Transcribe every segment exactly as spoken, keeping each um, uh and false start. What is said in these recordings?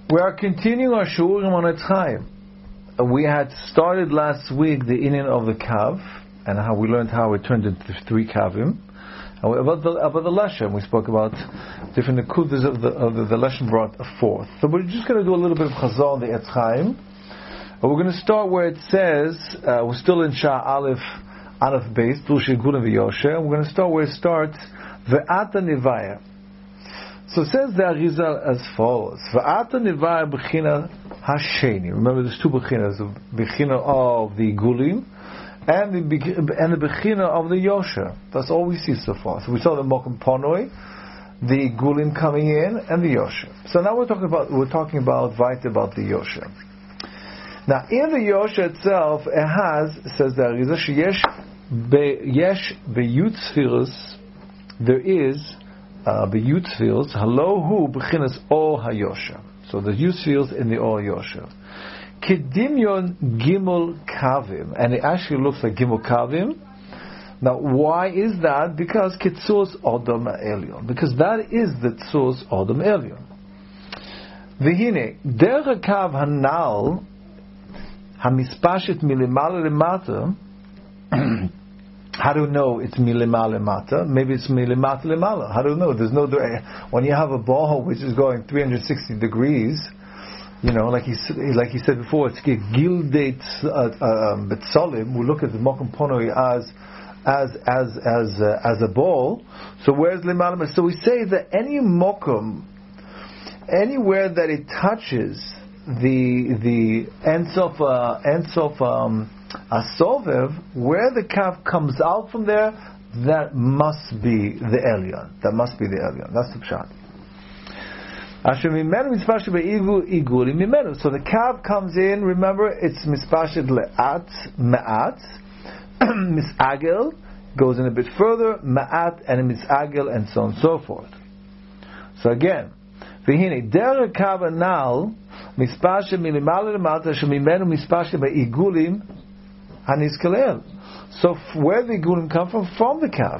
We are continuing our Shurim on Etz Chaim. We had started last week the inyan of the Kav, and how we learned how it turned into three Kavim. And we, about the about the Leshem, we spoke about different Nekudas of the of the, the Leshem brought a fourth. So we're just going to do a little bit of Chazal on the Etz Chaim. But we're going to start where it says, uh, we're still in Shah Aleph, Aleph Beis, Dushe Gulim V'Yoshe, and we're going to start where it starts, Ve'ata Nivaya. So it says the Arizal as follows: V'ata Nivaya B'china Hasheni. Remember, there's two B'chinas: the B'china of the Gulim and the and the B'china of the Yosher. That's all we see so far. So we saw the Mokum Ponoi, the Gulim coming in, and the Yosher. So now we're talking about we're talking about Vayt about the Yosher. Now, in the Yosher itself, it has, says the Arizal, Sheyesh Yesh B'Yud Sfiros, there is Uh, the Yud fields, Halo Hu B'chinas O HaYosher. So the Yud fields in the O HaYosher. Kedimyon Gimel Kavim, and it actually looks like Gimel Kavim. Now, why is that? Because Ketzos Odom Elyon. Because that is the Tzos Odom Elyon. V'hine Der Kav Hanal Hamispashit Milimala Lemata. How do you know it's milima lemata? Maybe it's milimata lemala. How do you know? There's no when you have a ball which is going three hundred sixty degrees, you know, like he like he said before, it's gildate betzolim. We look at the mokum ponoi as as as as uh, as a ball. So where's lemala? So we say that any mokum, anywhere that it touches the the ensof uh, ensof um, a sovev, where the kav comes out from there, that must be the Elyon. That must be the Elyon. That's the pshat. So the kav comes in. Remember, it's mispashid le'at ma'at, misagel goes in a bit further, ma'at and misagel, and so on and so forth. So again, v'hine der kav anal mispashid milimala lemata shemimenu mispashid be'igulim. So where the Igulim come from? From the Kav.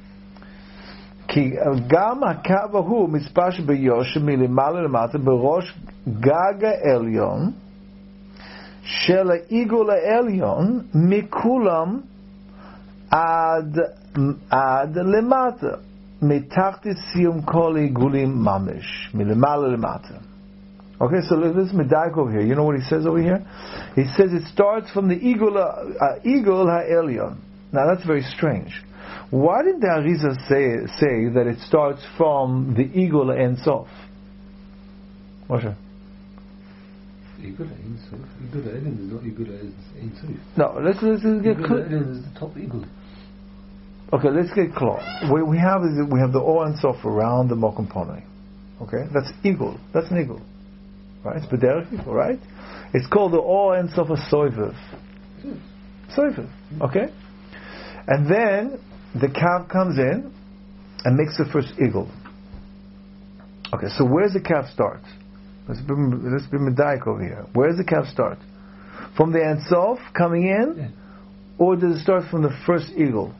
Ki gam hakav hu mispash beyosh milimala lemata berosh gaga elyon shel igul elyon mikulam ad ad lemata mitachti siyum kol igulim mamish milimala lemata. Okay, so let's medaik over here. You know what he says over here? He says it starts from the Igul uh, Igul HaElyon. Now that's very strange. Why did the Arizal say say that it starts from the Igul Ein Sof? Moshe. Igul Ein Sof. Igul HaElyon is not Igul Ein Sof. No, let's let's, let's get clear. Igul HaElyon is the top Igul. Okay, let's get clear. What we have is we have the O Ein Sof around the Mokum Ponoi. Okay, that's Igul. That's an Igul. Right, it's B'derech Igul, right? It's called the O Ein Sof Soivev. Soivev, okay? And then the Kav comes in and makes the first Igul. Okay, so where's the Kav start? Let's be, let's be Medaik over here. Where does the Kav start? From the Ein Sof coming in? Yeah. Or does it start from the first Igul?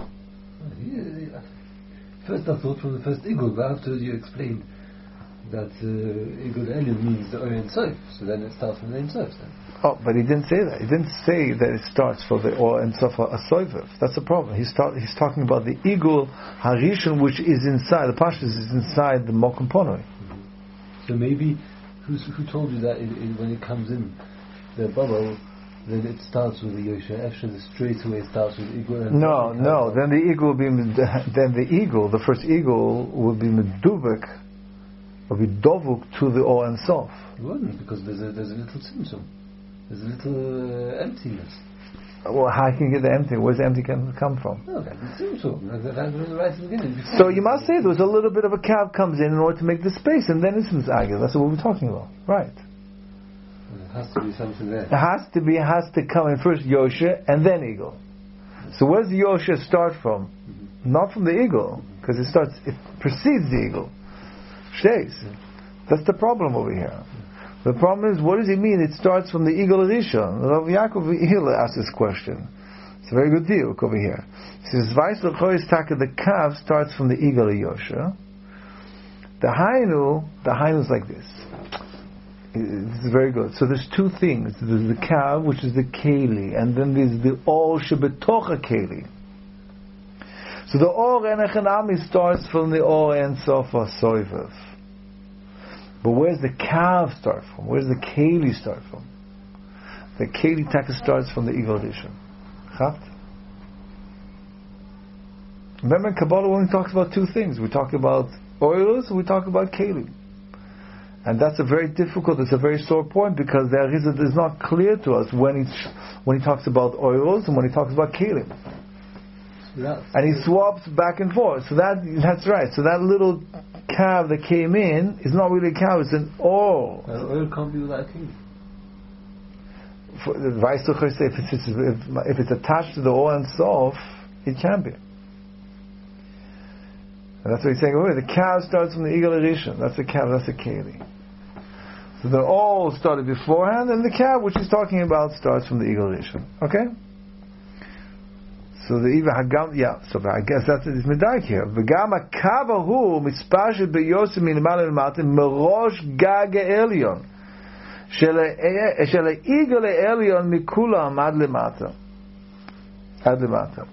First I thought from the first Igul, but after you explained that uh, Igul Elyon means the Ein Sof, so then it starts from the Ein Sof. Oh, but he didn't say that. He didn't say that it starts from the Or Ein Sof Soivev. That's the problem. He's, start, he's talking about the Igul Harishon, which is inside, the Pashtus is inside the Mokum Ponoi. Mm-hmm. So maybe, who's, who told you that in, in, when it comes in, the bubble, then it starts with the Yosher Esher, straight away it starts with Igul. And no, no, then the Igul will be, then the Igul, the first Igul will be Medubek, will be dovuk to the O Ein Sof. It wouldn't, because there's a there's a little symptom, there's a little uh, emptiness. Well, how can you get the empty? Where's the empty can come from? No, that's the symptom. That's right at the beginning. So you must say there was a little bit of a Kav comes in in order to make the space, and then it's Mitzagel. That's what we're talking about, right? There has to be something there. It has to be, has to come in first Yosher and then Igul. So where does the Yosher start from? Mm-hmm. Not from the Igul, because it starts, it precedes the Igul. Shtays. That's the problem over here. The problem is, what does he mean? It starts from the Igul Rishon. Rav Yaakov Hillel asked this question. It's a very good deal over here. He says, Vais l'chois taka, the Kav starts from the Igul Yosher. The Hainu, the Hainu is like this. This is very good. So there's two things. There's the kav, which is the keli, and then there's the or shebetocha keli. So the or en echanami starts from the or en sofa soivav. But where's the kav start from? Where's the keli start from? The keli taka starts from the Igul Rishon. Chapt? Remember in Kabbalah when we talk about two things. We talk about oilers and we talk about keli. And that's a very difficult, it's a very sore point because the Arizal is not clear to us when, he's, when he talks about oils and when he talks about keli. So and he swaps back and forth. So that that's right. So that little kav that came in is not really a kav, it's an oil. The oil can't be without keli. For, the Vaisukha say if it's, if, if it's attached to the oil and sof, it can be. And that's what he's saying. Oh, the kav starts from the Igul Rishon. That's the kav. That's the keli. So the all started beforehand, and the kav, which he's talking about, starts from the Igul Rishon. Okay. So the Iva Hagam, yeah. So I guess that's it's medayik here. V'gam hakav hu mispashel beyosim min malin matim merosh gag elyon shel shel Igul elyon mikulam ad lemata ad lemata.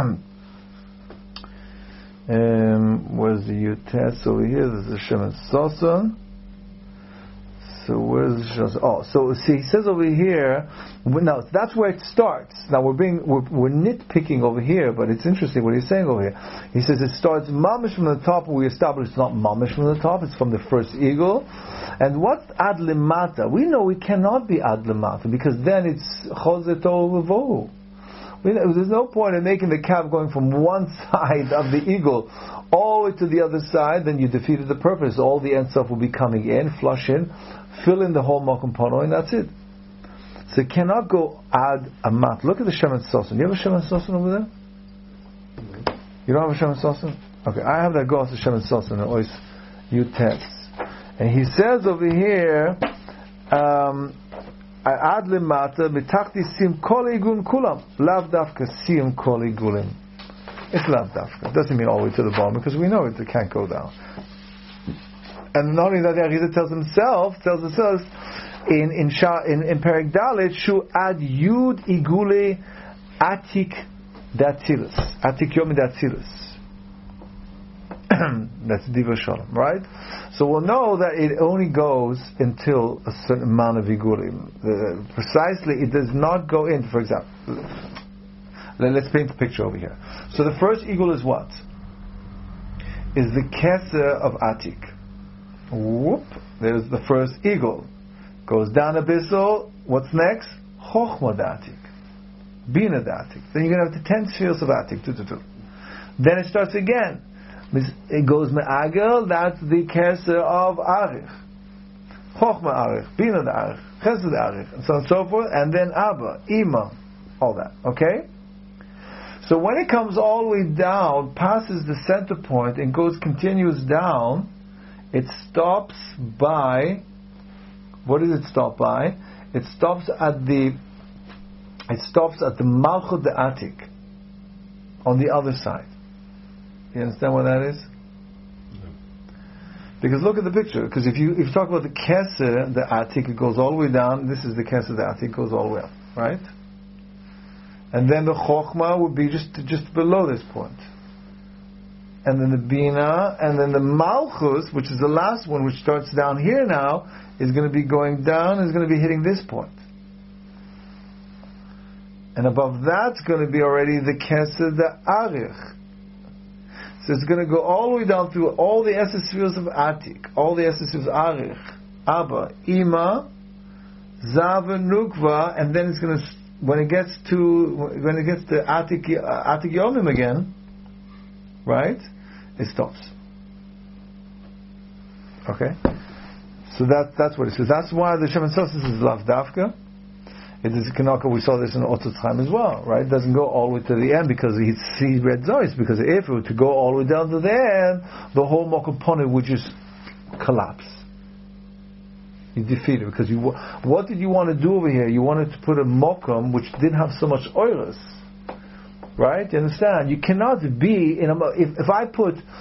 Um, where's the Yutes over here? There's the Shemen Soson. So where's the Shemen? Oh, so see, he says over here. Now that's where it starts. Now we're being we're, we're nitpicking over here, but it's interesting what he's saying over here. He says it starts mamish from the top. We established it's not mamish from the top. It's from the first eagle. And what's ad lemata? We know we cannot be ad lemata because then it's chozet ovohu. There's no point in making the kav going from one side of the eagle all the way to the other side. Then you defeated the purpose. All the end stuff will be coming in, flush in, fill in the whole mokum pono, and that's it. So it cannot go ad amat. Look at the Shemen Soson. You have a Shemen Soson over there? Mm-hmm. You don't have a Shemen Soson? Okay, I have that goes to Shemen Soson and always you test. And he says over here, um, ad lemata mitachti sim kol igun kulam lav dafka sim kol igulim. It's lav dafka. It doesn't mean all the way to the bottom because we know it, it can't go down. And not only that, the Arizal tells himself, tells us in in Sha, in, in Perek Dalet shu ad yud igule atik datzilus atik yomi datzilus. That's Diva Shalom, right? So we'll know that it only goes until a certain amount of igulim. Uh, precisely, it does not go in. For example, let's paint the picture over here. So the first eagle is what? Is the keser of Atik. Whoop! There's the first eagle. Goes down abyssal. What's next? Chochma Atik, Bina Atik. Then you're going to have the ten spheres of Atik. Two, two, two. Then it starts again. It goes me'agel, that's the keser of Arich. Chochma Arich, Bina Arich, Chesed Arich, and so on and so forth, and then Abba, Ima, all that, okay? So when it comes all the way down, passes the center point, and goes continuous down, it stops by, what does it stop by? It stops at the, it stops at the Malchut de Atik, on the other side. You understand what that is? No. Because look at the picture. Because if you if you talk about the keser, the atik, it goes all the way down. This is the keser, the atik goes all the way up, right? And then the chokhmah would be just just below this point. And then the bina, and then the malchus, which is the last one, which starts down here now, is going to be going down. Is going to be hitting this point. And above that's going to be already the keser, the arich. So it's going to go all the way down through all the Esses spheres of Atik, all the Esses spheres of Arich, Abba, Ima, Zav, and Nukva, and then it's going to, when it gets to, when it gets to Atik, uh, Atik Yomim again, right, it stops. Okay? So that, that's what it says. That's why the Shemen Soson is Lav Dafka. It is Kanaka, we saw this in Otzot Chaim as well, right? It doesn't go all the way to the end because he sees red zois, because if it were to go all the way down to the end, the whole Mokum Pone would just collapse. You defeat it, because you, what did you want to do over here? You wanted to put a Mokum which didn't have so much oilers, right? You understand? You cannot be in a, if, if I put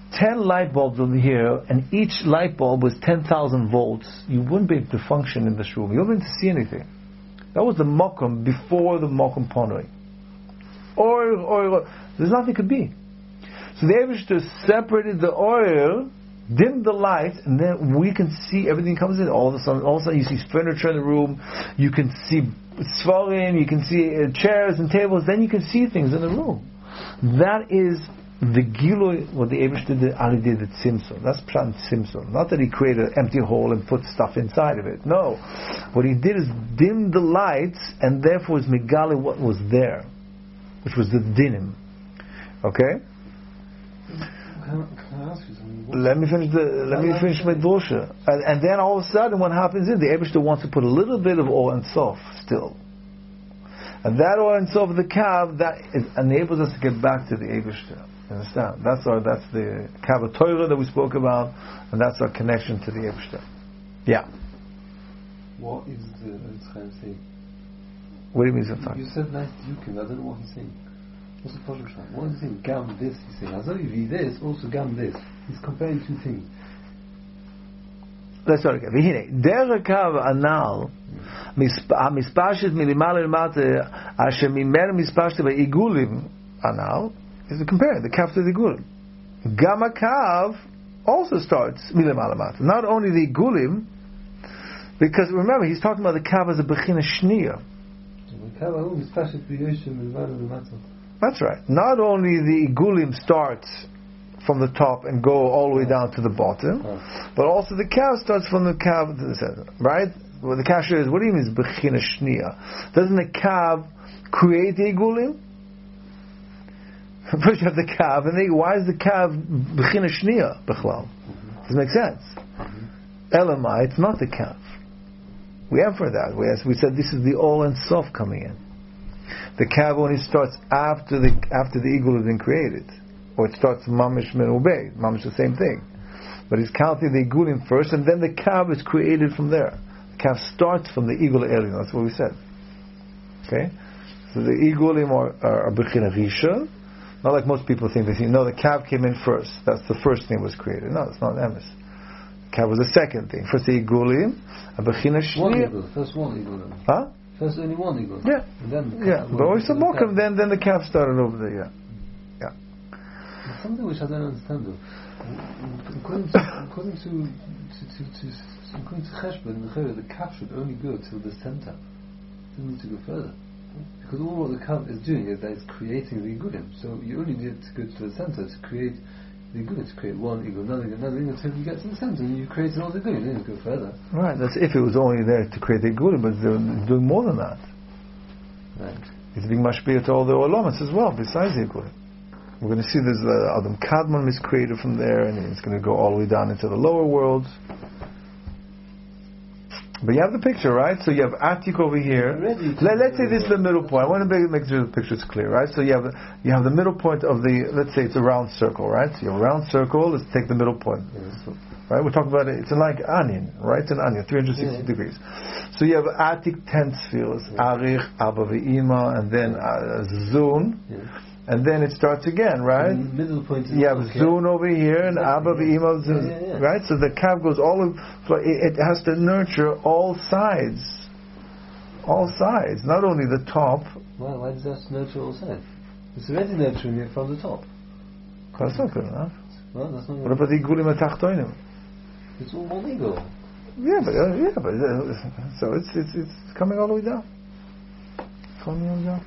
ten light bulbs over here, and each light bulb was ten thousand volts, you wouldn't be able to function in this room. You wouldn't be able to see anything. That was the Mokum before the Mokum Ponoi. Or, or, there's nothing could be. So the Eibishter separated the oil, dimmed the light, and then we can see everything comes in. All of a sudden, all of a sudden you see furniture in the room, you can see svarim, you can see uh, chairs and tables, then you can see things in the room. That is the Gilui, what the Eibishter did, Ali did at Tzimtzum. That's Pshat Tzimtzum. Not that he created an empty hole and put stuff inside of it. No. What he did is dim the lights, and therefore was Megali what was there, which was the dinim. Okay? Can I, can I ask you something? What Let me finish the. Let me finish my drosha, and, and then all of a sudden, what happens is the Eibishter wants to put a little bit of oil and sof still, and that oil and sof of the kav that is, enables us to get back to the Eibishter. You understand? That's our. That's the kav Torah that we spoke about, and that's our connection to the Eibishter. Yeah. What is the Eitz Chaim saying? What do you mean, Zafar? You said nice duking. I don't know what he's saying. What's the Pasuk Shah? What is he saying? Gam this, he's saying. Azavi this, also gam this. He's comparing two things. Let's start again. V'hine, der kav anal, hamispashet milimala l'mata, asher mimer mispashte ba'igulim anal, is comparing the kav to the igulim. Gam kav also starts milimala l'mata. Not only the igulim, because remember, he's talking about the kav as a bechina shniya. That's right. Not only the igulim starts from the top and go all the way down to the bottom, oh. but also the kav starts from the kav to the center. Right? Well, the kasha is, what do you mean bechina shniya? Doesn't the kav create the igulim? First you have the kav, and then why is the kav bechina shniya bechlal? Mm-hmm. Doesn't make sense. Mm-hmm. Elamai, it's not the kav. We have for that. We, we said this is the all and sof coming in. The kav only starts after the after the eagle has been created, or it starts mamish min ubei. Mamish the same thing, but he's counting the igulim first, and then the kav is created from there. The kav starts from the eagle alien. That's what we said. Okay, so the igulim are are bechina rishon. Not like most people think. They think no, the kav came in first. That's the first thing was created. No, it's not emes. Kav was the second thing. First the igulim, a bechina shniya. One eagle, first one eagle. Huh? First only one eagle. Yeah. And then the yeah. But always a mokum. Then then the kav started over there. Yeah. Yeah. It's something which I don't understand though. According to according to to to, to, to according to Cheshbon, the kav should only go till the center. It doesn't need to go further. Because all what the kav is doing is that it's creating the igulim. So you only need to go to the center to create the igulim, to create one eagle, another eagle, another eagle, until you get to the center and you create all the igulim. You don't go further. Right, that's if it was only there to create the igulim, but it's doing more than that. Right. It's being mashpiyah to all the olamas as well, besides the igulim. We're going to see there's uh, Adam Kadmon is created from there, and it's going to go all the way down into the lower worlds. But you have the picture, right? So you have Atik over here. Let, let's say this is the middle point. I want to make, make sure the picture is clear, right? So you have you have the middle point of the, let's say it's a round circle, right? So you have a round circle, let's take the middle point. Yes. Right? We're talking about it, it's like onion, right? It's an onion, three hundred sixty yeah. degrees. So you have Atik ten spheres, yeah. Arich, Abba Ve'ima, and then uh, Zun. Yeah. And then it starts again, right? The middle point is you have Zun over here and exactly, Abba Ve'ima, yeah. yeah, yeah. right? So the kav goes all of, it has to nurture all sides. All sides, not only the top. Well, why does that nurture all sides? It's already nurturing it from the top. That's not good enough. Well, that's not what about the igulim atachtoinim? It's all one eagle. Yeah, but uh, yeah, but uh, so it's it's it's coming all the way down. It's coming all the way down.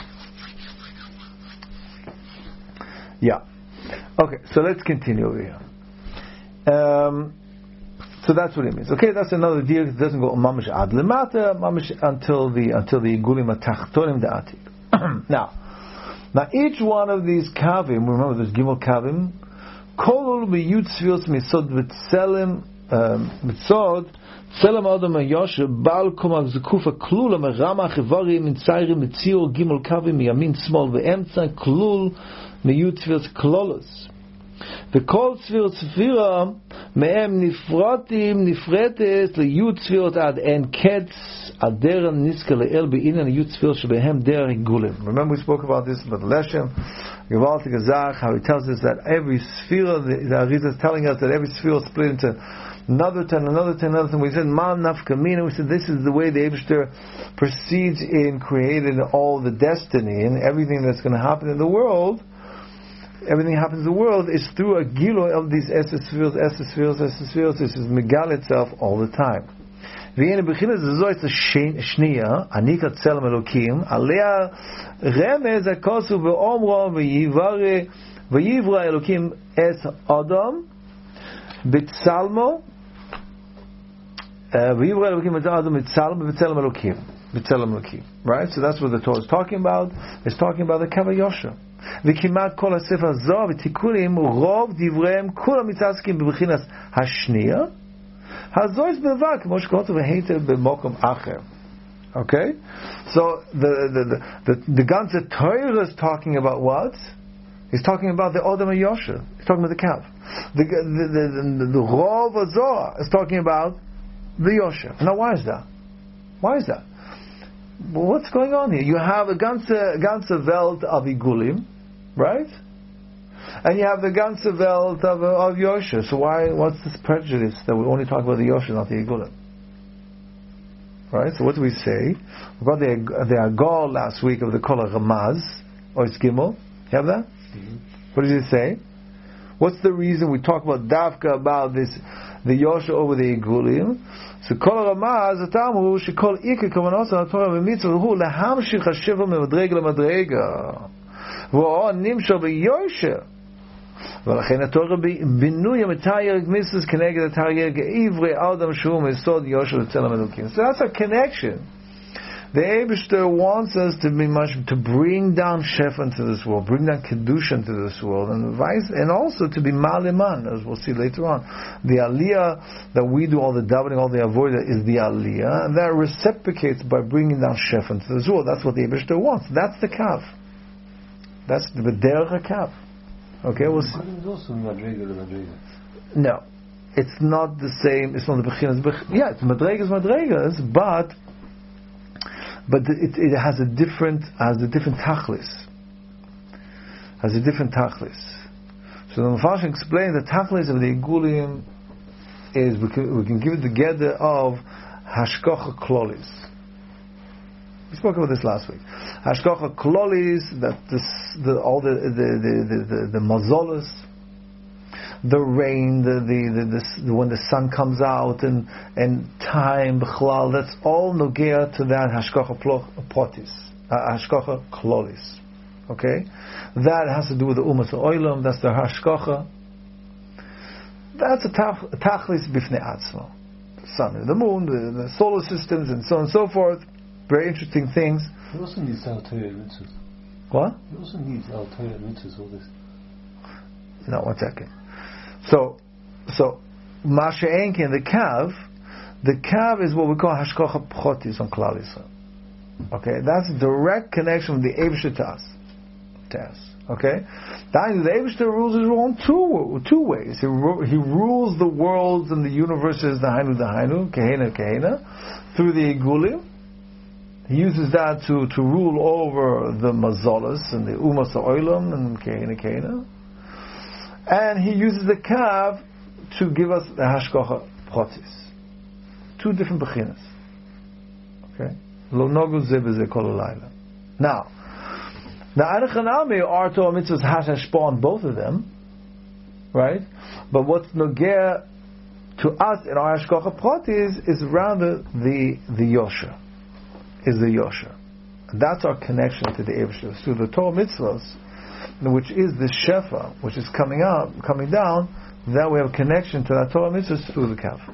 Yeah. Okay, so let's continue over here. Um, so that's what it means. Okay, that's another deal. It doesn't go mamish ad lemata, mamish until the until the igulim atachtonim the atik. Now, now each one of these kavim, remember there's gimel kavim, kolol biyud sfios misod v'tselem mitzod tselem adam yoshe bal komav zekufa klula merama chivarim min tzayrim mitzior gimel kavim miyamin small ve'emtza klul miyud sfios klolos. וכל ספירות ספירה מהם נפרטים נפרטת ליוד ספירות עד אין קץ עד דרך נזכר לאל בעניין היוד ספירות שבהם דרך גולם. Remember we spoke about this about the Leshem. Gewaltige Zach, how he tells us that every sphere, the, the Arizal is telling us that every sphere is split into another ten, another ten, another ten. We said, Man Nafkamina, we said this is the way the Eibishter proceeds in creating all the destiny and everything that's going to happen in the world. Everything happens in the world is through a gilo of these Esser spheres, Esser spheres, Esser spheres. This is Megal itself all the time. והנה בחינת זו את השנייה, עניקה צלם אלוקים, עליה רמז הכוסו באומרו ויברא אלוקים את אדם בצלמו, ויברא אלוקים את אדם בצלמו בצלם אלוקים, בצלם אלוקים. Right? So that's what the Torah is talking about. It's talking about the Kavah Yosha. וכמעט כל הספר הזו ותיקונים רוב דבריהם כולם מתעסקים בבחינת השנייה. Hazois bevak, Moshe Kotu v'heiter b'mokom acher. Okay, so the the the the, the ganze Torah is talking about what? He's talking about the Odom Yosha. He's talking about the Kav. The the the the, the Rov Zohar is talking about the Yosha. Now, why is that? Why is that? Well, what's going on here? You have a ganze ganze Welt of Igulim, right? And you have the ganze Welt of, of Yosha. So why? What's this prejudice that we only talk about the Yosha, not the Igulim? Right. So what do we say? We got the the Agar last week of the Kol Ramaz or it's Gimel. You have that? Mm-hmm. What does it say? What's the reason we talk about Davka about this the Yosha over the Igulim? So Kol Ramaz Atamu Shekol Ikar Kavanos on Torah v'Mitzvah Hu lahamshich hashiva memadrega lemadrega v'o nimshal b'Yosha. ולכן התורה בינוי המתאר גמיסוס כנגד התאר געברי אדם שהוא מסוד יושר לצלם אלוקים. So that's a connection. The Eibishter wants us to be much to bring down Shefa into this world, bring down Kedusha into this world, and vice, and also to be Maliman, as we'll see later on. The Aliyah that we do, all the davening, all the avodah, is the Aliyah, and that reciprocates by bringing down Shefa into this world. That's what the Eibishter wants. That's the Kav. That's the Derech Kav. Okay, we'll see. No, it's not the same. It's not the bechinas. Yeah, it's madregas, madregas, but but it, it has a different has a different tachlis. Has a different tachlis. So the Mepharshim explained the tachlis of the Igulim is we can, we can give it together of hashkocha klolis. We spoke about this last week. Hashkocha klolis, that this, the, all the the the the, the, the mazolas, the rain, the the, the the when the sun comes out, and and time b'chlal, that's all nogea to that hashkocha potis, hashkocha klolis. Okay, that has to do with the umas oilam. That's the hashkocha. That's a tachlis bifnei atzma. The sun, the moon, the, the solar systems, and so on and so forth. Very interesting things. He also needs our Torah mitzvahs. What? He also needs our Torah mitzvahs, all this. No, one second. So, so, Masha Enkin, the Kav, the Kav is what we call Hashkocha Pchotis on Klal Yisrael. Okay? That's a direct connection from the Eibishter to us. To us. Okay? The Eibishter rules his world in two, two ways. He, ru- he rules the worlds and the universes, the Hainu, the Hainu, Kehena, Kehena, through the Igulim. He uses that to, to rule over the mazolas and the umas oilam and kehena kehena, and he uses the kav to give us the hashkocha protis. Two different bechinas. Okay, lo nogu ze b'ze kol halayla. Now, the Anachanami our Torah mitzvahs has hashpah on both of them, right? But what's nogea to us in our hashkocha protis is rather the the yosha. Is the Yosha. That's our connection to the Eibishter. So the Torah mitzvahs, which is the Shefa, which is coming up, coming down, that we have a connection to that Torah mitzvahs through the Kav.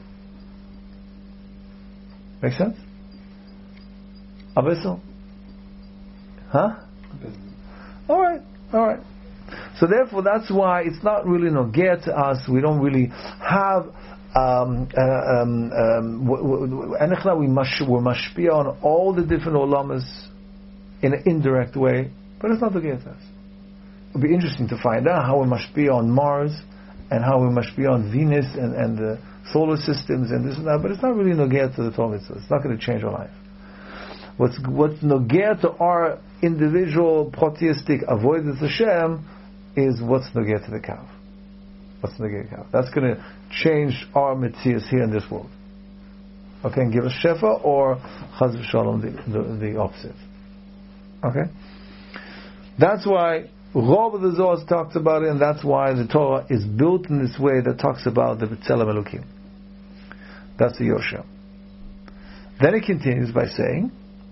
Make sense? Abyssal? Huh? Alright, alright. So therefore that's why it's not really nogea to us. We don't really have Um, uh, um, um, we must we're mashpia on all the different olamas in an indirect way, but it's not the case. It would be interesting to find out how we mashpia on Mars and how we mashpia on Venus and, and the solar systems and this and that, but it's not really nogea to the Torah. It's not going to change our life. What's what's nogea to our individual proteistic avoidance Hashem is what's Nogeh to the Kav. What's Nogeh to the Kav. That's going to change our Metzias here in this world. Okay, and give us Shefa, or Chaz v'Shalom, the, the, the opposite. Okay? That's why Rob of the Zohar talks about it, and that's why the Torah is built in this way that talks about the B'Tselem Elokim. That's the Yosha. Then it continues by saying,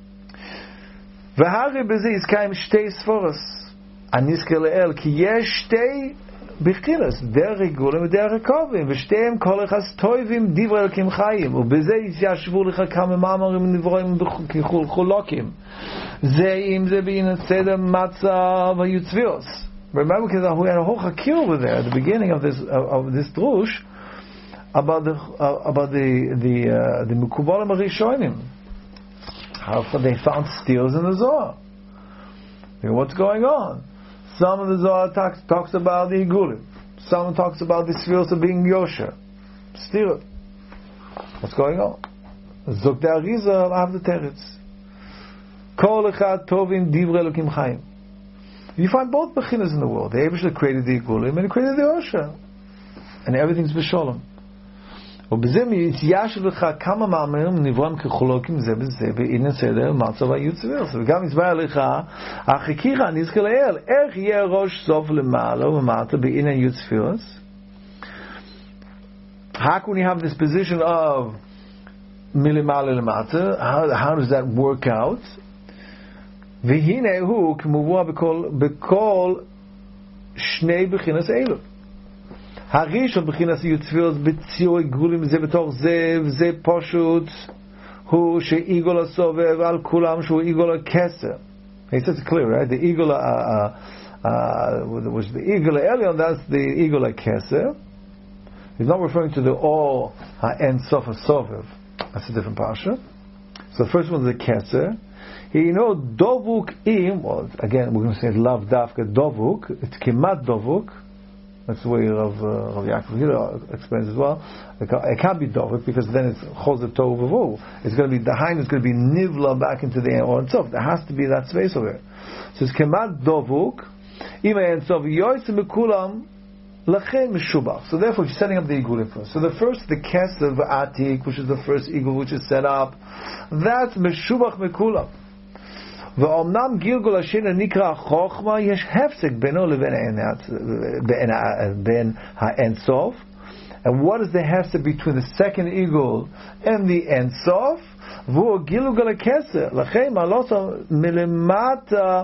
V'hari b'zi iskayim shtei sforos aniske le'el ki yesh shtei b'chilas der regulim der rekovim v'shteihem kol echas toivim divrei Elokim chayim u'b'zei yashvu lecha kam ma'amarim nivroim k'chul chulokim zeim ze b'in seder matzav ha'yutzvios. Remember, because we had a whole chakir over there at the beginning of this of, of this drush about the uh, about the the uh, the Mekubalim Arishonim, how they found steals in the Zohar. You know, what's going on? Some of the Zohar talks, talks about the Igulim. Some talks about the Sfiros of being Yosha. Steal. What's going on? Zok the Arizal of the Teretz. Kol echad tovim divrei Elokim chayim. You find both bechinas in the world. The Eibusha created the Igulim and he created the Yosha, and everything's b'sholom. ובזה יתיישב לך כמה מאמרים נברם כחולוקים זה בזה בעניין סדר מצב היוצא וגם יסבר לך החקירה נזכר לאל איך יהיה ראש סוף למעלה ומטה בעניין יוצא. How can we have this position of מלמעלה למטה? How, how does that work out? והנה הוא כמובן בכל, בכל שני בחינס אלו. הראשון בחינס יוצפיות בציור גבולים זה בתוך זה וזה פשוט הוא שאיגול הסובב על כולם שהוא איגול הכסר. He says it clear, right? The eagle uh, uh, uh, was the eagle Elion, that's the eagle Keser. He's not referring to the all Ha'en Sof HaSovev. That's a different parsha. So the first one is the Keser. You know, Dovuk im, well, again, we're going to say Lav Dafka Dovuk, it's Kemat Dovuk. That's the way Rav, uh, Rav Yaakov here explains as well. It can't be Dovuk because then it's Choset Tov Vavu. It's going to be, the Haim is going to be Nivla back into the Or and Sof. There has to be that space over it. So it's Kemat Dovuk, Ima and Sof, Yoyse Mekulam, Lachem Meshubach. So therefore, he's setting up the Igulim first. So the first, the Kesev Atik, which is the first eagle which is set up, that's Meshubach Mekulam. ואומנם גילגול השני נקרא חוכמה, יש הפסק בינו לבין בין האינסוף. And what is the hefsek between the second eagle and the אינסוף? והוא גילגול הכסר. לכן מעלותו מלמטה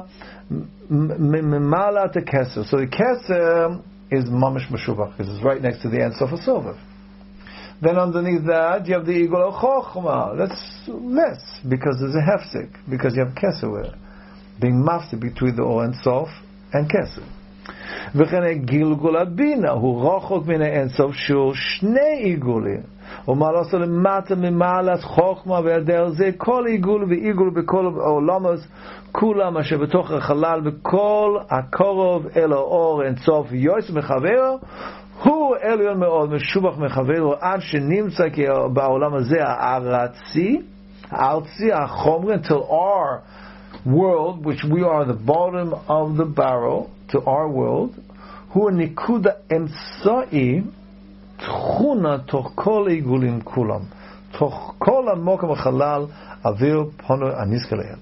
ממעלת הכסר. So the kesser is mamish meshubach, because it's right next to the אינסוף הסובב. Then underneath that, you have the eagle of Chochmah. That's less, because there's a hefsek, because you have Keser being mafti between the O and Sof and Keser. וכן גילגול הבינה, הוא רחוק מן האינסוף שהוא שני עיגולים. ומעלה למטה ממעלת חוכמה והיעדר זה כל עיגול ועיגול בכל העולמות, כולם אשר בתוך החלל בכל הקרוב אל האור אינסוף יויס מחבר, הוא עליון מאוד משובח מחברו עד שנמצא בעולם הזה הארצי, הארצי, החומרי, until our world, which we are the bottom of the barrel, to our world, הוא ניקוד האמצעי, תכונה תוך כל עיגולים כולם, תוך כל המוקם החלל, אוויר פונו הנזכר לאל.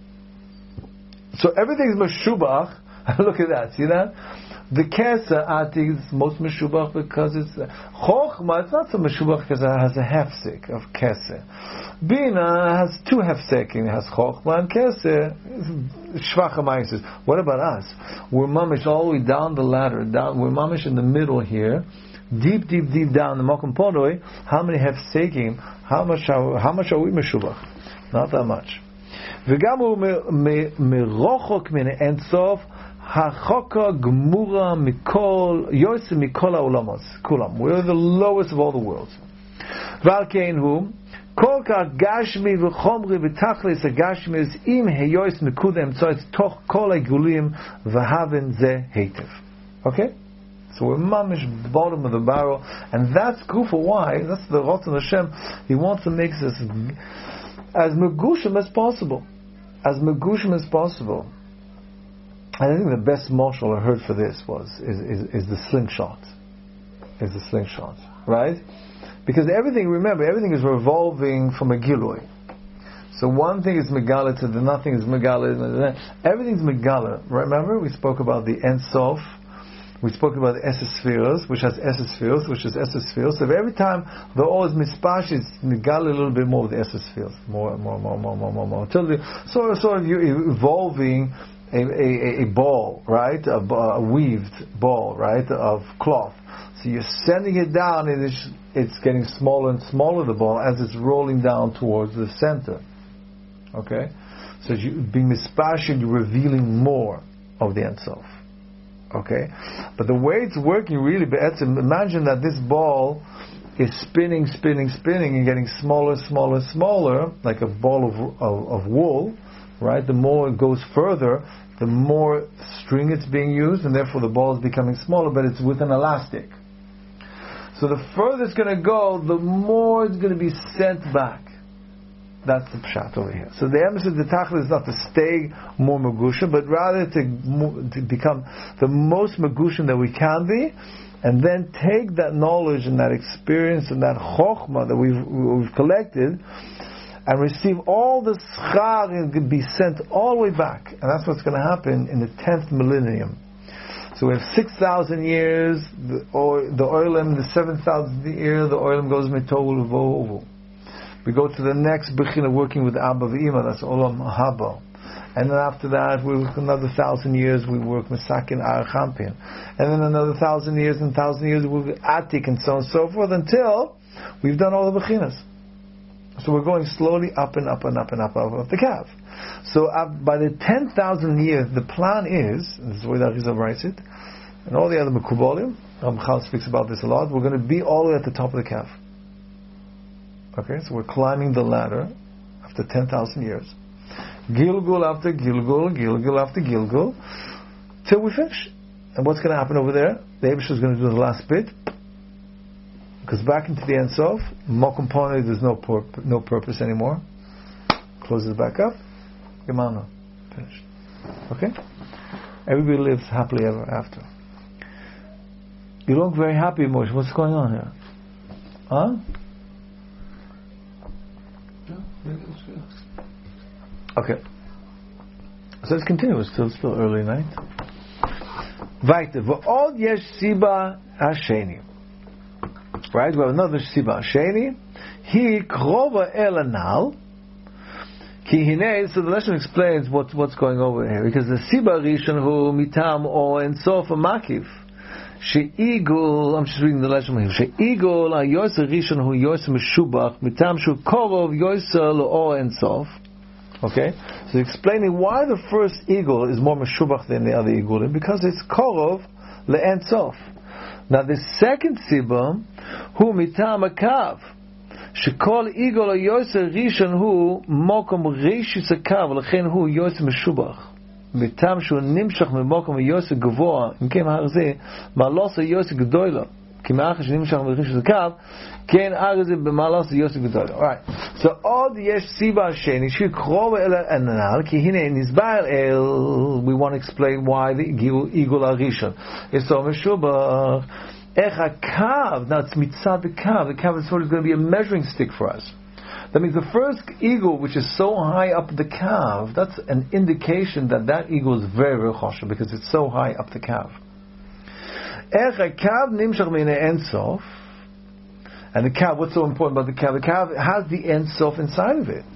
So everything is meshubach. Look at that, see that? The Keser Atik is most meshubach because it's Chochma. It's not so meshubach because it has a hefsek of Keser. Bina has two hefsekim. It has Chochma and Keser. Shvach HaMaisis. What about us? We're mamish all the way down the ladder. Down, we're mamish in the middle here, deep, deep, deep down the Mokum Podoi. How many hefsekim? How much? Are, how much are we meshubach? Not that much. וגם הוא מרוחק מן האינסוף החוקה גמורה מכל יוסי מכל העולמות כולם. We're the lowest of all the worlds. ועל כן הוא כל כך גשמי וחומרי ותכלס הגשמי עם היוס נקוד האמצעית תוך כל העיגולים והבן זה היטב. Okay? So we're mamish bottom of the barrel, and that's Kufa. Why? That's the Rotzon Hashem. He wants to make this as megushim as possible, as megushim as possible. I think the best marshal I heard for this was is, is, is the slingshot. Is the slingshot, right? Because everything, remember, everything is revolving from a gilui. So one thing is megala to the nothing is megala. Everything's megala. Remember, we spoke about the Ein Sof. We spoke about the Esespheros, which has Esespheros, which is Esespheros. So every time the all is mispash, it's megala a little bit more with the Esespheros, more, more, more, more, more, more, more. Until the, sort of, sort of, you're evolving a, a, a ball, right? A, a weaved ball, right, of cloth. So you're sending it down, and it's, it's getting smaller and smaller, the ball, as it's rolling down towards the center. Okay? So you being mispashed, you're revealing more of the Ein Sof. Okay? But the way it's working really, imagine that this ball is spinning, spinning, spinning, and getting smaller, smaller, smaller, like a ball of, of, of wool, right? The more it goes further, the more string it's being used, and therefore the ball is becoming smaller, but it's with an elastic. So the further it's going to go, the more it's going to be sent back. That's the pshat over here. So the emphasis of the tachlis is not to stay more magusha, but rather to, to become the most magusha that we can be, and then take that knowledge and that experience and that chokhmah that we've, we've collected, and receive all the schar and be sent all the way back. And that's what's going to happen in the tenth millennium. So we have six thousand years, the, or, the oilem, the seven thousandth year, the oilem goes metohu levohu. We go to the next bechina working with Abba v'Ima, that's olam haba. And then after that, we work another thousand years, we work Mesakin Arachampin. And then another thousand years and thousand years, we work Atik, and so on and so forth, until we've done all the bechinas. So we're going slowly up and up and up and up and up, up the Kav. So uh, by the ten thousand years, the plan is, and this is the way that Arizal writes it, and all the other Mekubalim, Ramchal speaks about this a lot, we're going to be all the way at the top of the Kav. Okay, so we're climbing the ladder after ten thousand years. Gilgul after Gilgul, Gilgul after Gilgul, till we finish. And what's going to happen over there? The Eibush is going to do the last bit, because back into the Ein Sof, Mokum Pone, there's no pur- no purpose anymore. Closes back up. Gemana. Finished. Okay? Everybody lives happily ever after. You look very happy, Moshe. What's going on here? Huh? Okay. So let's continue. It's still, still early night. Weiter. V'od yesh siba hasheni. Right? We have another siba hasheni. He krova el anal. Ki hinei. So the lesson explains what, what's going over here. Because the siba rishon hu mitam o en sof makiv. She'igul, I'm just reading the lesson here. She'igul ha-yoser rishon hu yoser meshubach mitam shu korov yoser lo en sof. Okay, so explaining why the first eagle is more meshubach than the other eagles, because it's korov le'en sof. Now the second sibah, hu mitam akav, shekol eagle ha-yoser rishon hu mokom reishis akav, lechen hu yoser meshubach. מיתם שהוא נמשך ממוקם יוסף גבוה, אם כן מהר זה, מעלוס יוסף גדולה, כי מאחר שנמשך מריחים של הקו, כן הר זה במעלוס יוסף גדולה. Alright. So עוד יש סיבה השני, שקרוב אל הנ"ל, כי הנה נסבר אל, we want to explain why the עיגול הראשון. is so משובח. איך הקו, now it's מצד הקו, the Kav is sort of going to be a measuring stick for us. That means the first eagle, which is so high up the Kav, that's an indication that that eagle is very, very choshev, because it's so high up the Kav. Ech Kav nimshach min Ein Sof, and the Kav, what's so important about the Kav? The Kav has the Ein Sof inside of it.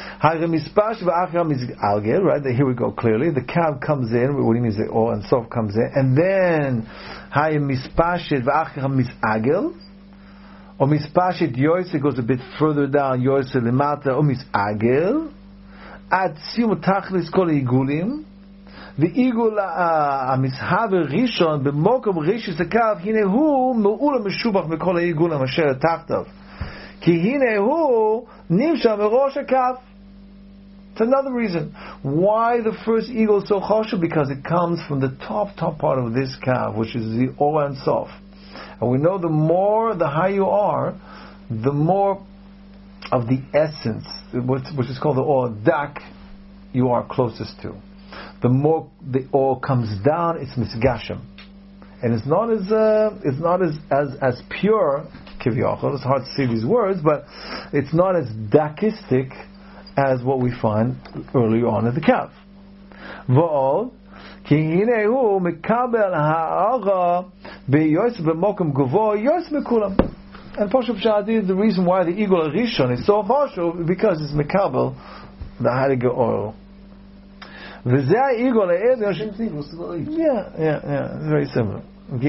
Right, here we go clearly. The Kav comes in, what do you mean the O and Sof comes in, and then Hayim mispashet v'achar misagel. Or mispashit yoyse goes a bit further down, yoyse lemata, or misagel. At siyum tachlis kol igulim. The igulamishaver rishon b'mokom rishis akav hine hu me'ula meshubach mekol igulim asher tachtav. Ki hine hu nimsha merosh akav. It's another reason why the first eagle is so choshev, because it comes from the top top part of this kav, which is the Or and Sof. And we know the more, the higher you are, the more of the essence, which is called the Or Dak, you are closest to. the more the ore comes down, it's misgashem, and it's not as uh, it's not as as as pure. Kiviyachol. It's hard to say these words, but it's not as dakistic as what we find early on at the Kav. V'ol ki hinehu mekabel ha'ara be'yos b'mokum gavo yos mekulam. And Pashup Shadi, the reason why the Igul Rishon is so partial because it's mekabel the Heilige oil. V'zeh Igul E'ed. Same thing. What's the Yeah, yeah, yeah. It's very similar.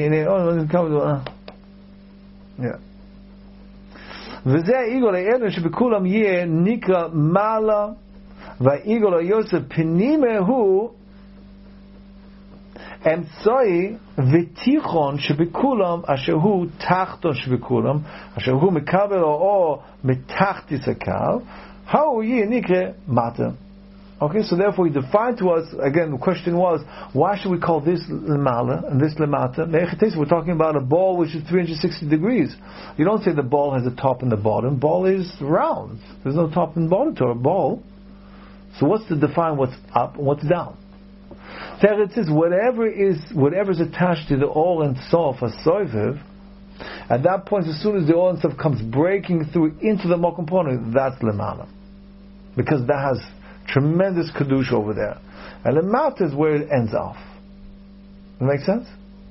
Yeah. וזה העיגול העדן שבכולם יהיה נקרא מעלה והעיגול היוסף פנימה הוא אמצעי ותיכון שבכולם אשר הוא תחתון שבכולם אשר הוא מקבל האור מתחתית הקו הוא יהיה נקרא מטה. Okay, so therefore he defined to us, again the question was, why should we call this lemala and this lemata? We're talking about a ball which is three hundred sixty degrees. You don't say the ball has a top and the bottom. Ball is round. There's no top and bottom to a ball. So what's to define what's up and what's down? Teretz says whatever is whatever is attached to the Or and Sof, a soiviv, at that point, as soon as the Or and Sof comes breaking through into the Mokum Ponu, that's lemala. Because that has tremendous kedusha over there, and the mouth is where it ends off. That makes sense.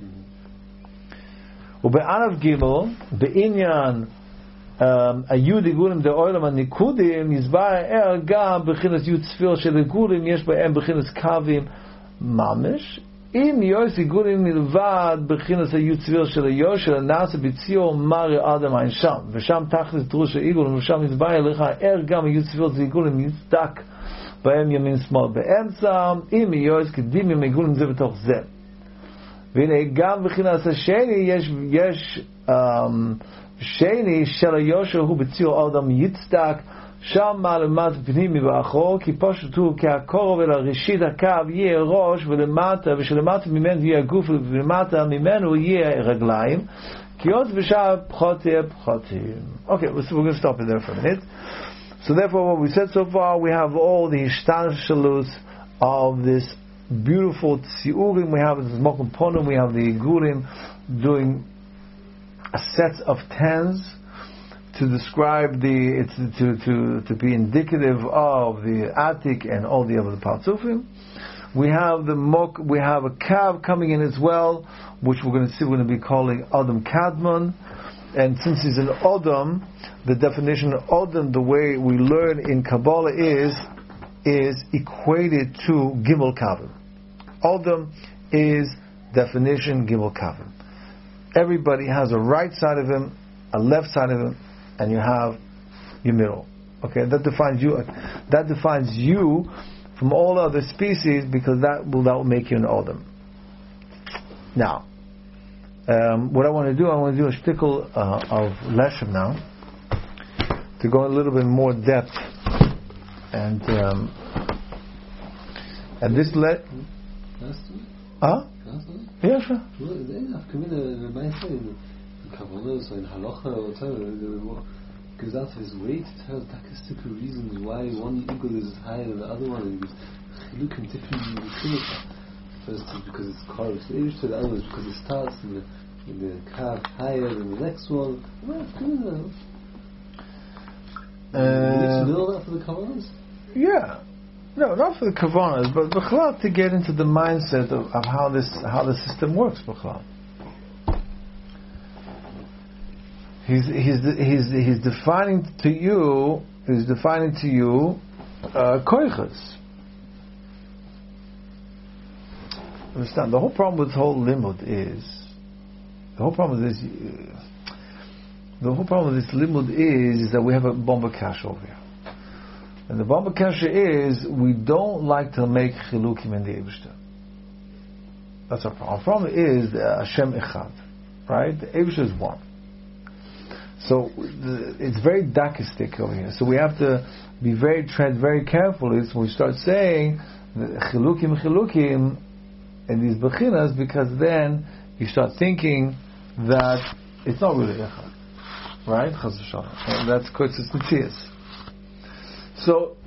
Ube'anav gimel be'inyan ayud igulim de'olam anikudim yizbar er gam bechinas yud tzfil shel igulim yesh ba'em bechinas kavim mamish im yos igulim milvad bechinas ayud tzfil shel yosh shel nasa b'tzio mari adam ein sham v'sham tachlis drush igulim v'sham yizbar lecha er gam ayud tzfil shel igulim yizdak בהם ימין שמאל באמצע, אם יועז קדימי מגולים זה בתוך זה. והנה גם בחינס השני יש, יש um, שני של היושר הוא בציור אדם יצדק, שם מעלמת פנימי באחור, כי פשוט הוא כהקורב אל הראשית הקו יהיה ראש ולמטה, ושלמטה ממנו יהיה הגוף ולמטה ממנו יהיה רגליים, כי עוד בשעה פחות תהיה פחותים. Okay, we're going to stop it there for a minute. So therefore, what we said so far, we have all the ishtanshalus of this beautiful tziurim. We have this mokum ponum. We have the igurim doing a set of tens to describe the it's to to to be indicative of the atik and all the other partsufim. We have the mok. We have a kav coming in as well, which we're going to see. We're going to be calling Adam Kadmon. And since he's an Odom, the definition of Odom, the way we learn in Kabbalah is is equated to Gimel Kavim. Odom is definition Gimel Kavim. Everybody has a right side of him, a left side of him, and you have your middle. Okay, that defines you. That defines you from all other species because that will that will make you an Odom. Now. Um, what I want to do, I want to do a shtickle uh, of Leshem now, to go a little bit more depth, and um, and this let. Huh? Yeah, sure. Gives out his weight, tells statistical reasons why one eagle is higher than the other one. Look at different. First is because it's carved to the other is because it starts in the in the calf higher than the next one. Well, it's good enough. Uh, you know that for the kavanas? Yeah. No, not for the kavanas, but b'chlal to get into the mindset of, of how this how the system works. B'chlal. He's he's he's he's defining to you. He's defining to you uh, koiches. Understand, the whole problem with the whole limud is the whole problem with this uh, the whole problem with this limud is, is that we have a bomba kasha over here, and the bomba kasha is we don't like to make chilukim in the Eibishter. That's our problem. Our problem is the Hashem Echad, right? The Eibishter is one. So the, it's very dakistic over here. So we have to be very tread very carefully when we start saying chilukim chilukim in these bechinas, because then you start thinking that it's not really echad, right? Chas v'shalom. That's kotzis nitzias. So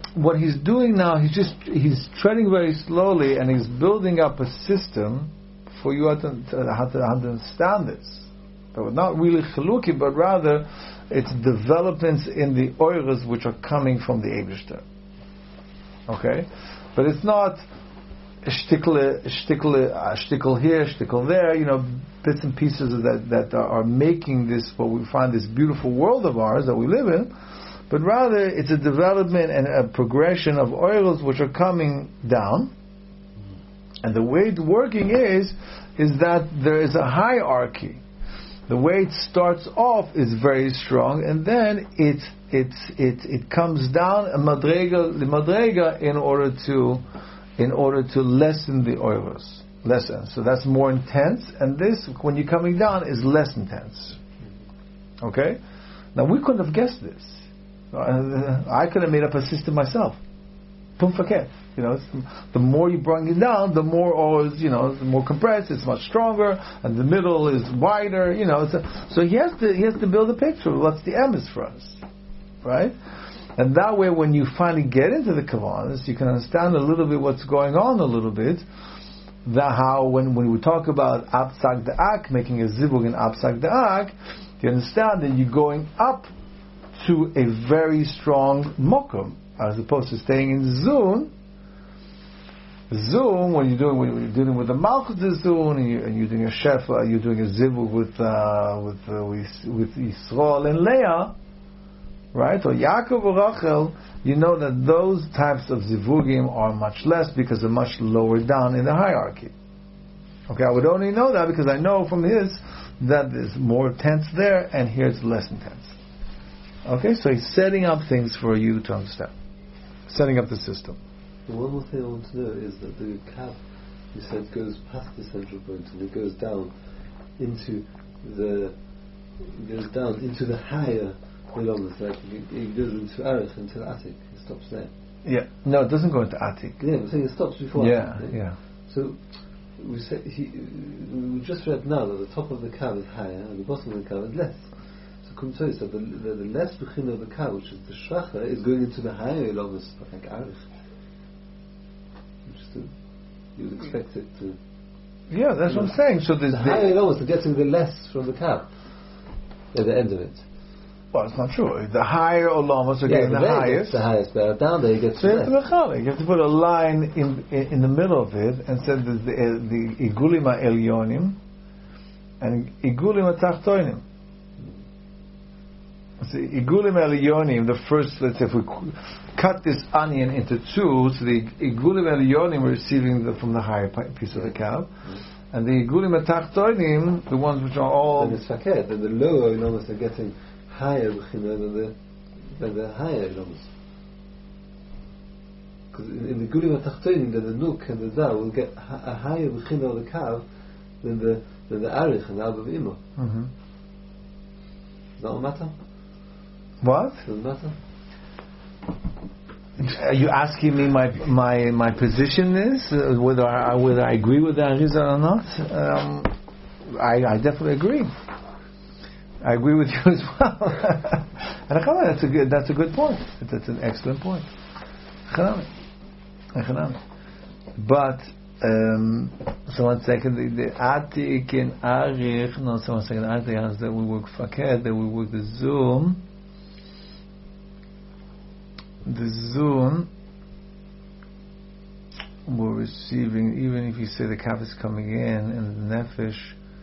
what he's doing now, he's just he's treading very slowly, and he's building up a system for you to, to, how to understand this. But not really chaluki, but rather it's developments in the oiras which are coming from the Eibishter. Okay, but it's not shtickle, shtickle, uh, shtickle here, shtickle there. You know, bits and pieces that that are making this what we find this beautiful world of ours that we live in. But rather, it's a development and a progression of oils which are coming down. And the way it's working is, is that there is a hierarchy. The way it starts off is very strong, and then it it it it comes down a madrega the madrega in order to in order to lessen the oils, lessen. So that's more intense, and this when you're coming down is less intense. Okay, now we couldn't have guessed this. I could have made up a system myself. Pum faket. You know, the more you bring it down, the more oil is, you know, the more compressed. It's much stronger, and the middle is wider. You know, so, so he has to he has to build a picture. What's the emes for us, right? And that way, when you finally get into the kavanas, you can understand a little bit what's going on a little bit. That how when when we talk about absak da'ak, making a zivug in absak da'ak, you understand that you're going up to a very strong mokum, as opposed to staying in zun. Zun, when you're doing when you're dealing with the malchus zun, and, you, and you're doing a shefa, you're doing a zivug with uh, with uh, with with Yisrael and Leah, right? Or Yaakov or Rachel, you know that those types of zivugim are much less because they're much lower down in the hierarchy. Okay, I would only know that because I know from his that there's more tense there, and here it's less intense. Okay, so he's setting up things for you to understand, setting up the system. The one more thing I want to know is that the cab, you said, goes past the central point and it goes down into the it goes down into the higher kilometers. Like it, it goes into Arich, into the Atik. It stops there. Yeah, no, it doesn't go into Atik. Yeah, I'm saying it stops before. Yeah, Atik, yeah. So we said he, we just read now that the top of the cab is higher and the bottom of the cab is less. So the, the, the less bechin of the cow, which is the shracha, is going into the higher elomus, like arich. You would expect it to. Yeah, that's what I'm saying. So there's the higher elomus is getting the less from the cow at the end of it. Well, it's not true. The higher olamas are yeah, getting the highest. The highest, but down there you get. So you have to be You have to put a line in in, in the middle of it and say the the igulim elyonim and igulim tachtonim. So, Igulim Elyonim, the first, let's say if we cut this onion into two, so the Igulim Elyonim are receiving the, from the higher piece of the cow, mm-hmm. and the Igulim Atachtonim, the ones which are all... And it's faket, and the lower enormous are getting higher than the, than the higher enormous. Because in, in the Igulim Atachtonim, the Nuk and the Zal will get a higher b'china of the cow than the, than the Arich and the Abba V'imo. Mm-hmm. Does that matter? What? Doesn't matter. Are you asking me my my my position is uh, whether I whether I agree with the Arizal or not? Um, I, I definitely agree. I agree with you as well. And that's a good that's a good point. That's an excellent point. But um, so one second, the, the Atik and Arich. No, so one second. Atik has that we work Faked, that we work the Zoom. The Zun we're receiving, even if you say the kaf is coming in and the nefesh,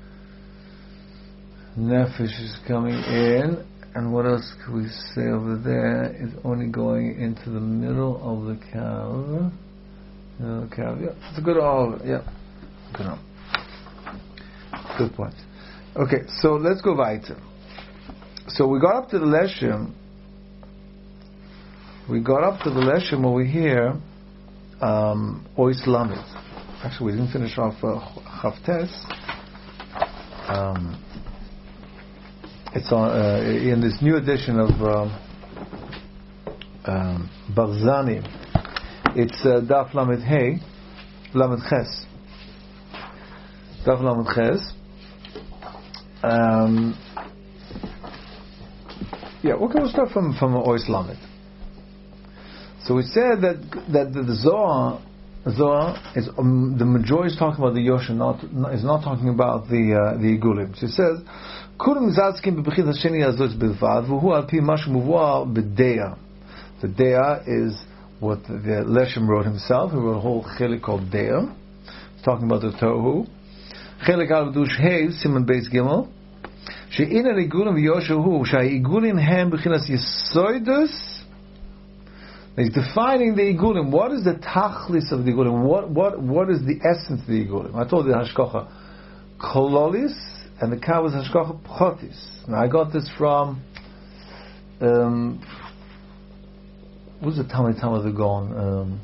nefesh is coming in, and what else could we say over there? It's only going into the middle of the kav. The kav, yeah, it's a good all, yeah, good on. Good point. Okay, so let's go weiter. So we got up to the Leshem. We got up to the Leshem over here, um, Ois Lamed. Actually, we didn't finish off uh, Chavtes. Um, it's on uh, in this new edition of um, um, Barzani. It's uh, Daf Lamed Hey, Lamed Ches. Daf Lamed Ches. Um, yeah, okay, we'll start from from Ois Lamed. So we said that that the, the Zohar, Zohar is um, the majority is talking about the Yosha, not, not is not talking about the uh, the Igulim. So it says, "Kurim zazkim bebechid hasheni azot bilvad, v'hu al pi mashu muvua b'deya." The Deya is what the Leshem wrote himself. He wrote a whole chelik called Deya. He's talking about the Tohu. Chelik al v'dush hey siman beis gimel. She'ina l'igulim v'yosha hu sha'igulim hem b'chinas yisoidus. He's defining the Igulim. What is the tachlis of the Igulim? What what what is the essence of the Igulim? I told you the Hashkacha Kololis and the Kav was Hashkacha Pchotis. Now I got this from um, what was the Talmud Talmud of the Gaon? Um,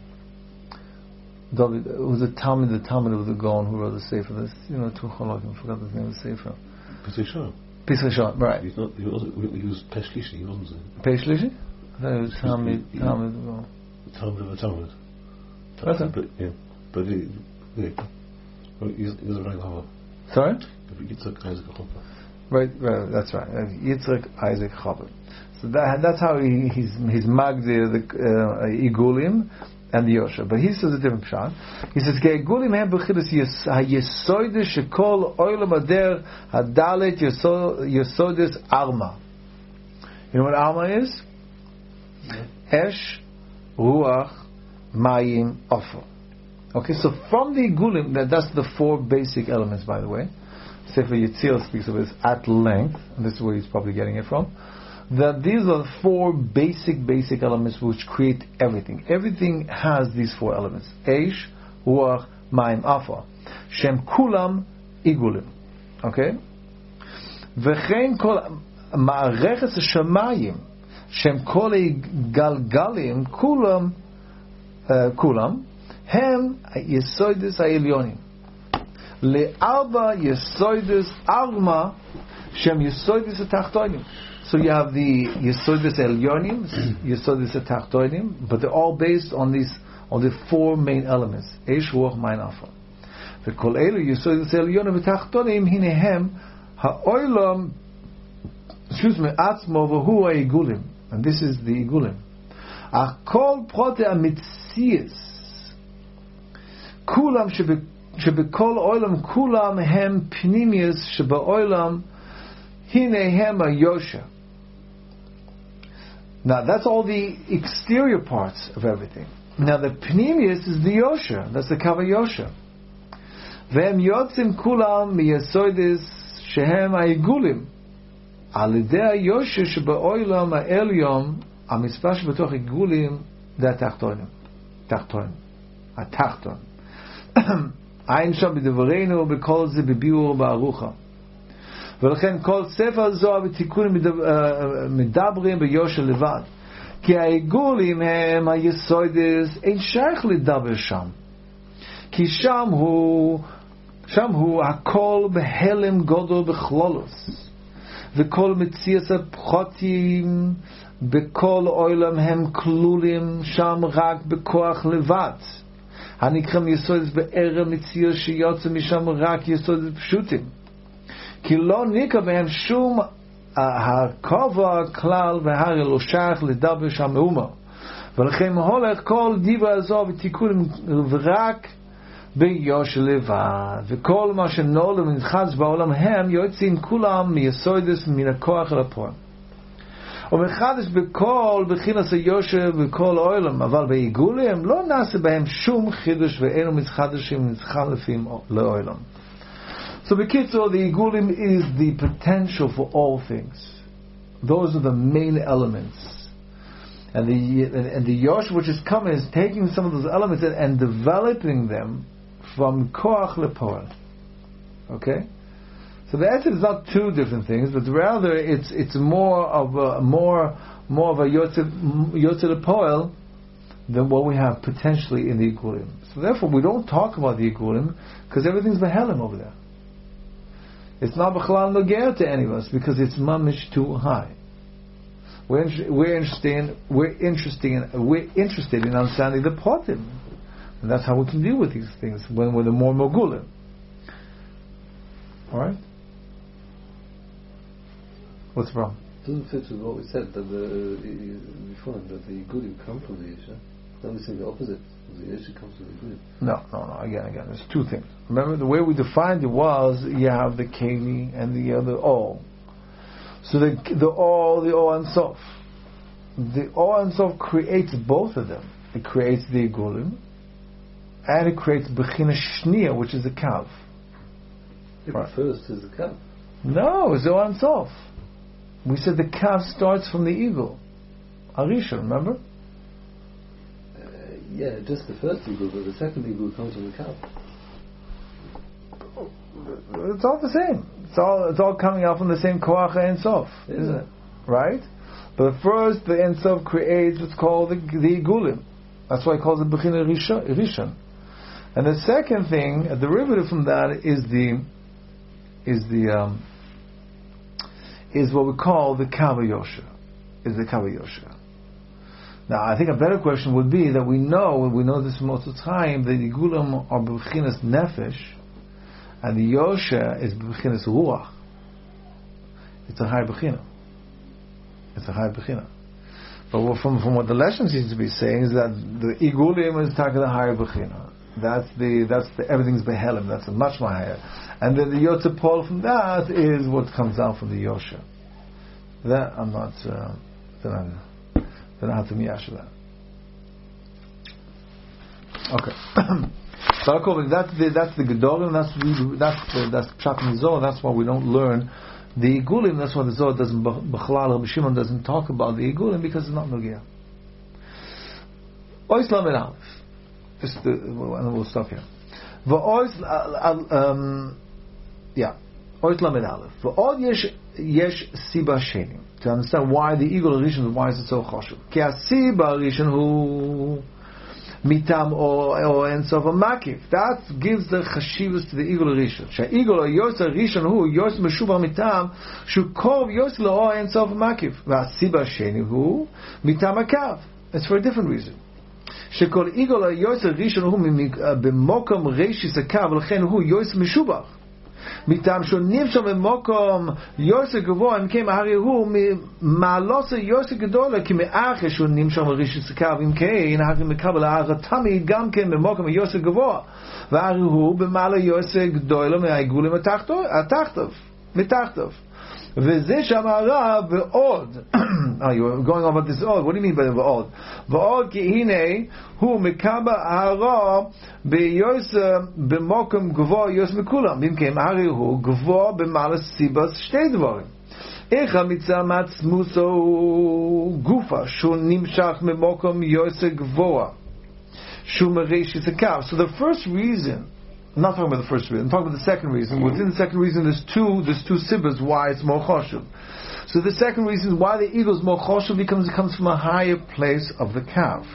David, it was the Talmud the Talmud of the Gaon who wrote the Sefer. This, you know, two Cholakim. I forgot the name of the Sefer. Pesach. Pesach, right? He's not. He was. He was Peshlishi. He wasn't. Peshlishi. That was Talmud, Talmud. The Talmud of the Talmud. That's it. But, yeah. But he, yeah. Well, he's, he's a right Chava. Sorry? Yitzchak Isaac Chava. Right, right, that's right. Yitzchak Isaac Chava. So that, that's how he, he's, he's magdir the uh, Igulim and the Yosha. But he says a different pshat. He says, Igulim hem b'chidus ha-yesoides shekol oilam ader hadalet yesoides arma. You know what arma is? Esh, Ruach, Mayim, Ofer. Okay, so from the Igulim, that, that's the four basic elements, by the way. Sefer Yetzirah speaks of it at length, and this is where he's probably getting it from. That these are the four basic, basic elements which create everything. Everything has these four elements. Esh, Ruach, Mayim, Ofer. Shem Kulam, Igulim. Okay? V'chein kol ma'areches Shemayim. Shem kolei galgalim kulam kulam hem yesoidus ha'elyonim le'arba yesoidus arma shem yesoidus ha'tachtonim. So you have the yesoidus ha'elyonim, yesoidus ha'tachtonim, but they're all based on these on the four main elements: Eish, Ruach, Mayim, Ofer. V'kol elu yesoidus ha'elyonim v'tachtonim hinehem ha'olam. Excuse me, atzmo v'hu ha'igulim. And this is the Igulim. Akol prote amitzias. Kulam shebekol oilam kulam hem pnimius shebeoilam hinehem ayosha. Now that's all the exterior parts of everything. Now the pnimius is the Yosha. That's the Kav Yosha. V'hem yotzim kulam miyasoidis shehem ha'igulim. על ידי היושר שבאוילם העליון המספר שבתוך עיגולים זה התחתונים תחתון התחתון אין שם בדברנו בכל זה בביאור בארוחה ולכן כל ספר זוהר ותיקונים מדברים ביושר לבד כי העיגולים הם היסודס אין שייך לדבר שם כי שם הוא שם הוא הכל בהלם גודל בכלולוס וכל מציאס הפחותים בכל עולם הם כלולים שם רק בכוח לבד הנקראים יסודס בערב מציאס שיוצא משם רק יסודס פשוטים כי לא נקרא בהם שום הכובע כלל והרי לא שייך לדבר שם מאומה ולכן הולך כל דיבר הזו ותיקונים ורק ביושר לבד וכל מה שנולד ונדחץ בעולם הם יוצאים כולם מיסודס מן הכוח אל הפועל ומחדש בכל בחינס היושר בכל העולם אבל בעיגולים לא נעשה בהם שום חידוש ואינו מתחדשים מתחלפים לעולם. So בקיצור, the Igulim is the potential for all things. Those are the main elements. And the and, and the Yosh which is coming is taking some of those elements and, and developing them from Koach Lepoel. Okay? So the answer is not two different things, but rather it's it's more of a more more of a Yotze Lepoel than what we have potentially in the Igulim. So therefore we don't talk about the Igulim because everything's Behelim over there. It's not B'chalal Noger to any of us because it's mamish too high. We're we're interested in, we're interested in, we're interested in understanding the Potim, and that's how we can deal with these things when we're the more Mogulim. All right. What's wrong? doesn't fit with what we said that the uh, before that the Igulim come from the Yesha. Then we say the opposite. The Yesha comes from the Igulim. No, no, no. Again, again. There's two things. Remember, the way we defined it was you have the Keli and the other All. So the the All, the All and Sof. The All and Sof creates both of them. It creates the Igulim, and it creates Bechina Shnia, which is the Kav. It Right. refers to the Kav. No, it's the All and Sof. We said the Kav starts from the eagle. Arisha, remember? Uh, yeah, just the first eagle, but the second eagle comes from the Kav. It's all the same. It's all it's all coming out from the same Koach Ein Sof, Yeah. isn't it? Right? But first, the Ein Sof creates what's called the, the Igulim. That's why he calls it Bechina Rishon. And the second thing, a derivative from that, is the is the um, is what we call the Kav Yosha. Is the Kav Yosha. Now, I think a better question would be that we know, we know this from most of the time, that the Igulim are Bechinas Nefesh, and the Yosha is Bechinas Ruach. It's a high Bechina. It's a high Bechina. But what- from, from what the lesson seems to be saying is that the Igulim is talking the higher Bechina. That's the, that's the, everything's Behelim, that's a much more higher. And then the Yotze Pol from that is what comes down from the Yosha. That, I'm not, uh, don't know, don't know how to miyash that. Okay. So I'll that's the, that's the Gedolim, that's the, that's the, that's Pshat in the Zohar, that's why we don't learn the Igulim, that's why the Zohar doesn't, B'chalal, Rabbi Shimon doesn't talk about the Igulim, because it's not Nogia. Ois Lamed Aleph. Just, uh, and we'll stop here. V'ois, uh, um, yeah. Ois Lamed Aleph. V'od yesh, yesh Siba Sheni. To understand why the Eagle Rishon, why is it so choshev? Ki ha-Siba Rishon hu mitam or Ein Sof Makif. That gives the chashivas to the Eagle Rishon. Sha'Eagle or Yos Rishon hu Yos Meshubar mitam shukov Yos lo Ein Sof Makif. V'ha-Siba Sheni hu mitam Akav. It's for a different reason. שכל עיגול היועץ הראשון הוא במוקום רישיס הקו ולכן הוא יועץ משובח מטעם שהוא נמשל במוקום יועץ הגבוה אם כן הרי הוא מעלוס היועץ הגדול כי מאחר שהוא נמשל ברישיס הקו אם כן הרי מקבל הרי תמיד גם כן במוקום היועץ הגבוה והרי הוא במעל היועץ הגדול מהעיגולים התחתיו מתחתיו וזה שאמרה ועוד you're going on about this עוד what do you mean by ועוד ועוד כי הנה הוא מקבל הערה ביוס במוקם גבוה יוס מכולם אם כן הרי הוא גבוה במעלה סיבה שתי דברים איך המצא מעצמוסו גופה שהוא נמשך ממוקם יוס גבוה שהוא מראשית הקו. So the first reason, I'm not talking about the first reason, I'm talking about the second reason. Within the second reason there's two there's two sibas why it's more choshev. So the second reason why the eagle is more choshev because it comes from a higher place of the calf.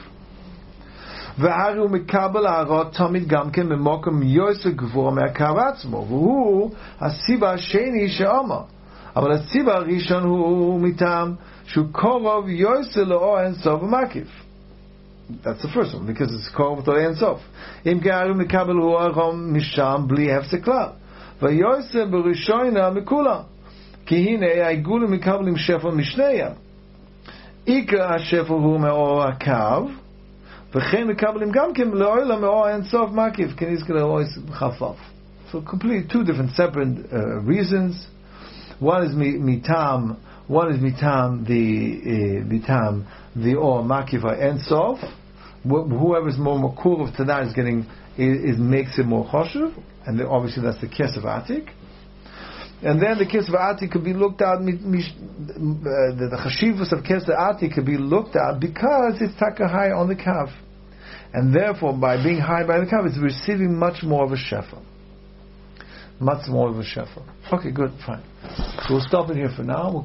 והרי הוא מקבל הערות תמיד גם כן ממוקם יוסר גבוה מהקו עצמו והוא הסיבה השני שאומר אבל הסיבה הראשון הוא מטעם שהוא קרוב יוסר לאור אין סוף ומקיף. That's the first one because it's קרוב לאור אין סוף. אם כן הרי הוא מקבל הוא הרום משם בלי הפסק כלל ויוסר בראשונה מכולם כי הנה העיגולים מקבלים שפל משניהם עיקר השפל הוא מאור הקו וכן מקבלים גם כן לעולם מאור אין סוף מקיף כנזכר לאור חפף. So completely two different separate uh, reasons. One is mitam one is mitam the mitam the or makif and sof. Whoever is more makur to that is getting is, is makes it more choshev, and then obviously that's the kesef atik. And then the kesef atik could be looked at. The, the chashivus of kesef atik could be looked at because it's taka high on the kav, and therefore by being high by the kav, it's receiving much more of a shefa. Much more of a shefa. Okay, good, fine. So we'll stop it here for now. We'll